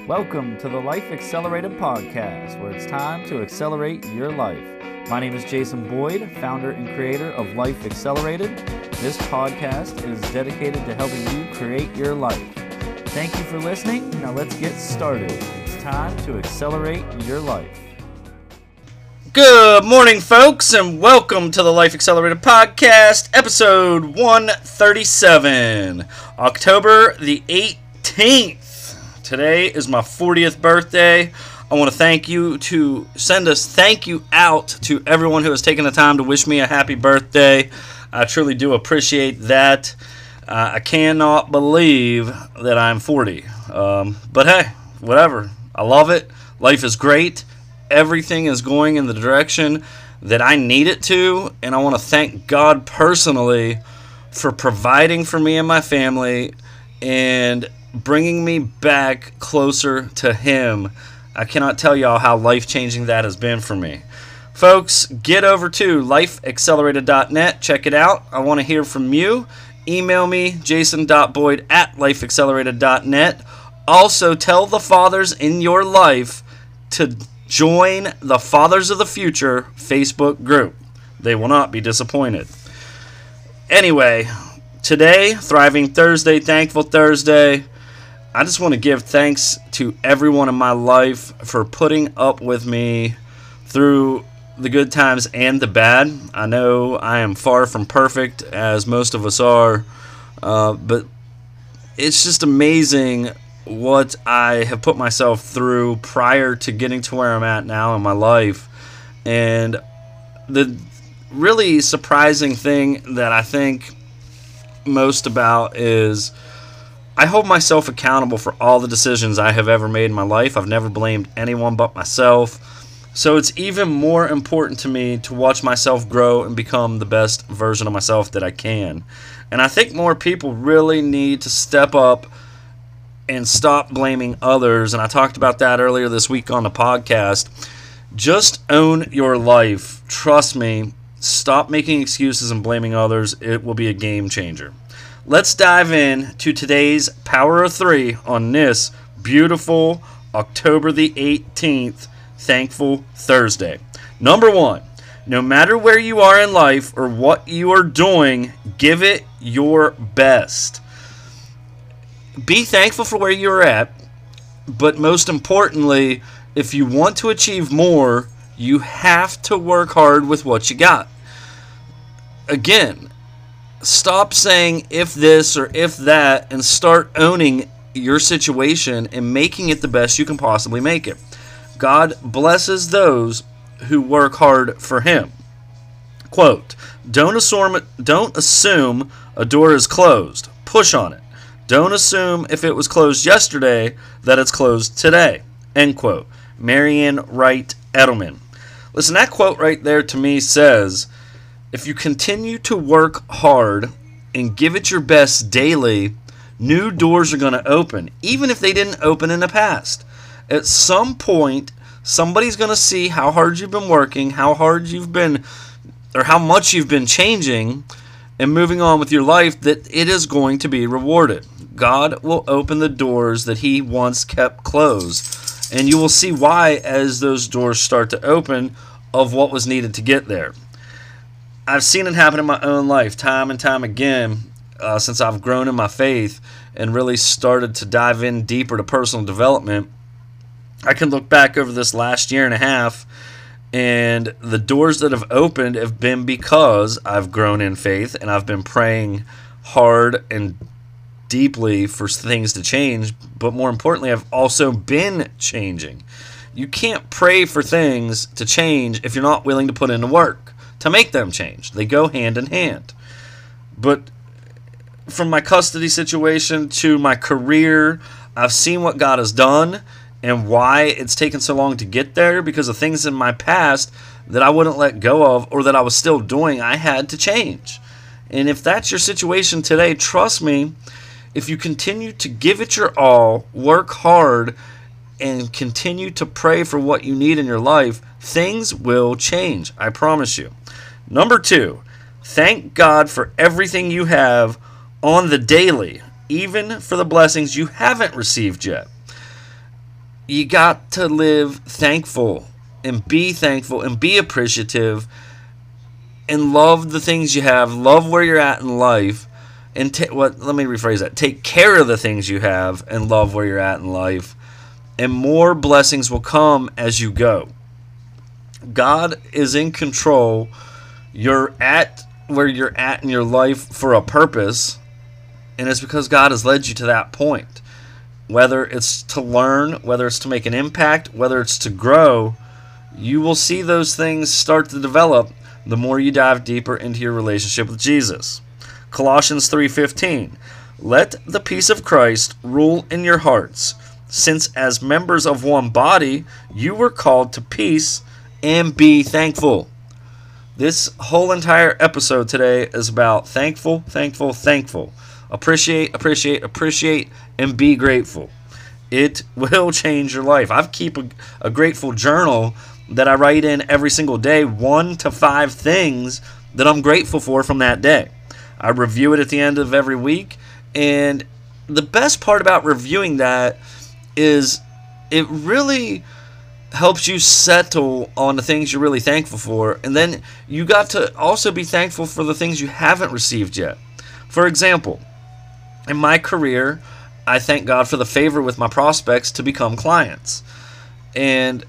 Welcome to the Life Accelerated Podcast, where it's time to accelerate your life. My name is Jason Boyd, founder and creator of Life Accelerated. This podcast is dedicated to helping you create your life. Thank you for listening. Now let's get started. It's time to accelerate your life. Good morning, folks, and welcome to the Life Accelerated Podcast, episode 137, October the 18th. Today is my 40th birthday. I want to send a thank you out to everyone who has taken the time to wish me a happy birthday. I truly do appreciate that. I cannot believe that I'm 40. But hey, whatever. I love it. Life is great. Everything is going in the direction that I need it to, and I want to thank God personally for providing for me and my family and bringing me back closer to Him. I cannot tell y'all how life-changing that has been for me. Folks, get over to lifeaccelerated.net. Check it out. I want to hear from you. Email me, jason.boyd@lifeaccelerated.net. Also, tell the fathers in your life to join the Fathers of the Future Facebook group. They will not be disappointed. Anyway, today, Thriving Thursday, Thankful Thursday. I just want to give thanks to everyone in my life for putting up with me through the good times and the bad. I know I am far from perfect, as most of us are, but it's just amazing what I have put myself through prior to getting to where I'm at now in my life. And the really surprising thing that I think most about is I hold myself accountable for all the decisions I have ever made in my life. I've never blamed anyone but myself. So it's even more important to me to watch myself grow and become the best version of myself that I can. And I think more people really need to step up and stop blaming others. And I talked about that earlier this week on the podcast. Just own your life. Trust me. Stop making excuses and blaming others. It will be a game changer. Let's dive in to today's Power of Three on this beautiful October the 18th, Thankful Thursday. Number one, no matter where you are in life or what you are doing, give it your best. Be thankful for where you're at, but most importantly, if you want to achieve more, you have to work hard with what you got. Again, stop saying if this or if that and start owning your situation and making it the best you can possibly make it. God blesses those who work hard for Him. Quote, don't assume a door is closed. Push on it. Don't assume if it was closed yesterday that it's closed today. End quote. Marian Wright Edelman. Listen, that quote right there to me says, if you continue to work hard and give it your best daily, new doors are going to open, even if they didn't open in the past. At some point, somebody's going to see how hard you've been working, how hard you've been, or how much you've been changing and moving on with your life, that it is going to be rewarded. God will open the doors that He once kept closed, and you will see why as those doors start to open of what was needed to get there. I've seen it happen in my own life time and time again since I've grown in my faith and really started to dive in deeper to personal development. I can look back over this last year and a half, and the doors that have opened have been because I've grown in faith and I've been praying hard and deeply for things to change, but more importantly, I've also been changing. You can't pray for things to change if you're not willing to put in the work to make them change. They go hand in hand. But from my custody situation to my career, I've seen what God has done and why it's taken so long to get there, because of things in my past that I wouldn't let go of or that I was still doing, I had to change. And if that's your situation today, trust me, if you continue to give it your all, work hard, and continue to pray for what you need in your life, things will change. I promise you. Number two, thank God for everything you have on the daily, even for the blessings you haven't received yet. you got to live thankful and be appreciative and love the things you have, love where you're at in life, and let me rephrase that. Take care of the things you have and love where you're at in life, and more blessings will come as you go. God is in control. You're at where you're at in your life for a purpose, and it's because God has led you to that point. Whether it's to learn, whether it's to make an impact, whether it's to grow, you will see those things start to develop the more you dive deeper into your relationship with Jesus. Colossians 3:15, let the peace of Christ rule in your hearts, since as members of one body, you were called to peace and be thankful. This whole entire episode today is about thankful. Appreciate, and be grateful. It will change your life. I keep a grateful journal that I write in every single day, 1 to 5 things that I'm grateful for from that day. I review it at the end of every week, and the best part about reviewing that is it really helps you settle on the things you're really thankful for, and then you got to also be thankful for the things you haven't received yet. For example, in my career, I thank God for the favor with my prospects to become clients. And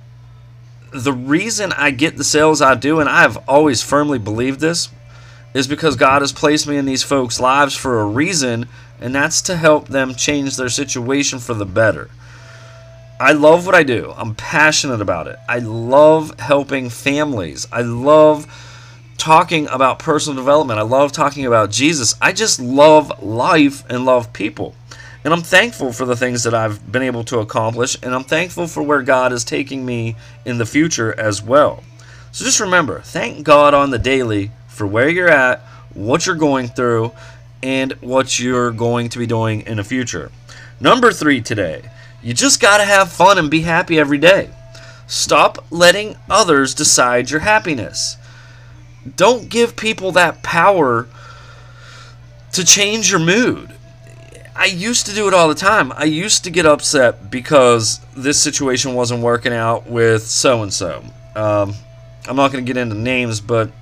the reason I get the sales I do, and I have always firmly believed this, is because God has placed me in these folks' lives for a reason, and that's to help them change their situation for the better. I love what I do. I'm passionate about it. I love helping families. I love talking about personal development. I love talking about Jesus. I just love life and love people. And I'm thankful for the things that I've been able to accomplish, and I'm thankful for where God is taking me in the future as well. So just remember, thank God on the daily for where you're at, what you're going through, and what you're going to be doing in the future. Number 3 today, you just got to have fun and be happy every day. Stop letting others decide your happiness. Don't give people that power to change your mood. I used to do it all the time. I used to get upset because this situation wasn't working out with so-and-so. I'm not going to get into names, but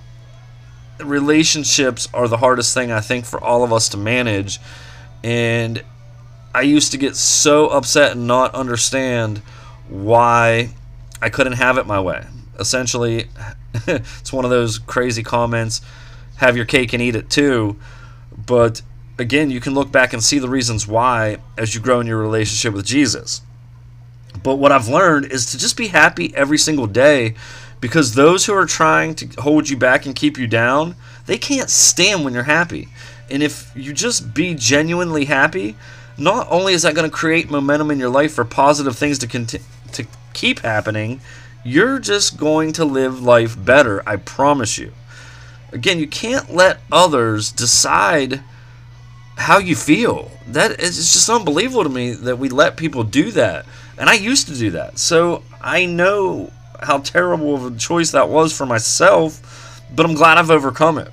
relationships are the hardest thing, I think, for all of us to manage. And I used to get so upset and not understand why I couldn't have it my way. Essentially, it's one of those crazy comments, have your cake and eat it too. But again, you can look back and see the reasons why as you grow in your relationship with Jesus. But what I've learned is to just be happy every single day, because those who are trying to hold you back and keep you down, they can't stand when you're happy. And if you just be genuinely happy, not only is that going to create momentum in your life for positive things to keep happening, you're just going to live life better, I promise you. Again, you can't let others decide how you feel. That is just unbelievable to me that we let people do that. And I used to do that. So I know how terrible of a choice that was for myself, but I'm glad I've overcome it.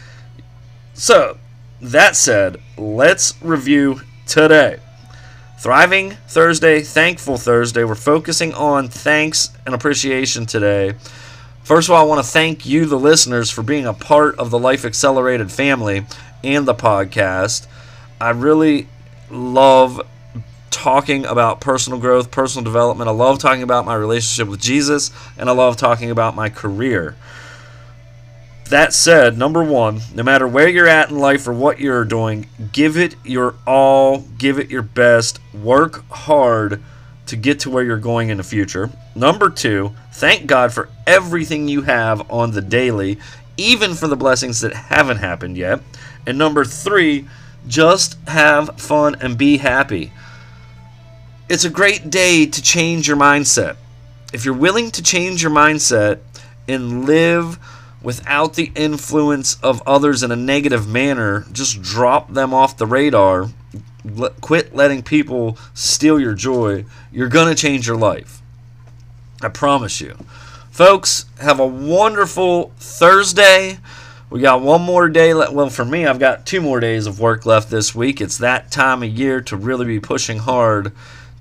So, that said, let's review today. Thriving Thursday, Thankful Thursday. We're focusing on thanks and appreciation today. First of all, I want to thank you, the listeners, for being a part of the Life Accelerated family and the podcast. I really love talking about personal growth, personal development. I love talking about my relationship with Jesus, and I love talking about my career. That said, number 1, no matter where you're at in life or what you're doing, give it your all, give it your best, work hard to get to where you're going in the future. Number 2, thank God for everything you have on the daily, even for the blessings that haven't happened yet. And number 3, just have fun and be happy. It's a great day to change your mindset. If you're willing to change your mindset and live without the influence of others in a negative manner, just drop them off the radar, quit letting people steal your joy, you're going to change your life. I promise you. Folks, have a wonderful Thursday. We got one more day left. Well, for me, I've got 2 more days of work left this week. It's that time of year to really be pushing hard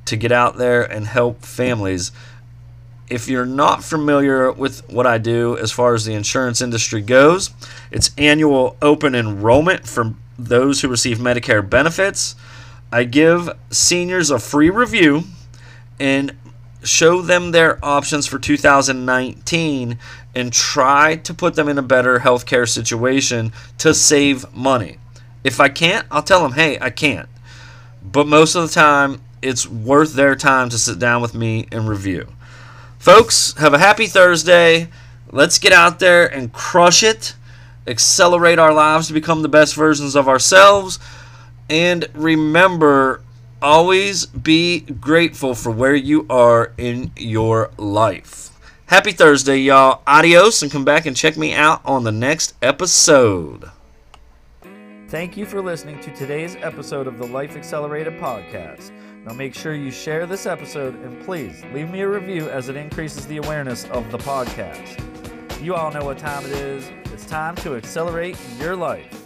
to get out there and help families. If you're not familiar with what I do as far as the insurance industry goes, it's annual open enrollment for those who receive Medicare benefits. I give seniors a free review and show them their options for 2019 and try to put them in a better healthcare situation to save money. If I can't, I'll tell them, hey, I can't. But most of the time, it's worth their time to sit down with me and review. Folks, have a happy Thursday. Let's get out there and crush it. Accelerate our lives to become the best versions of ourselves. And remember, always be grateful for where you are in your life. Happy Thursday, y'all. Adios, and come back and check me out on the next episode. Thank you for listening to today's episode of the Life Accelerated podcast. Now make sure you share this episode and please leave me a review as it increases the awareness of the podcast. You all know what time it is. It's time to accelerate your life.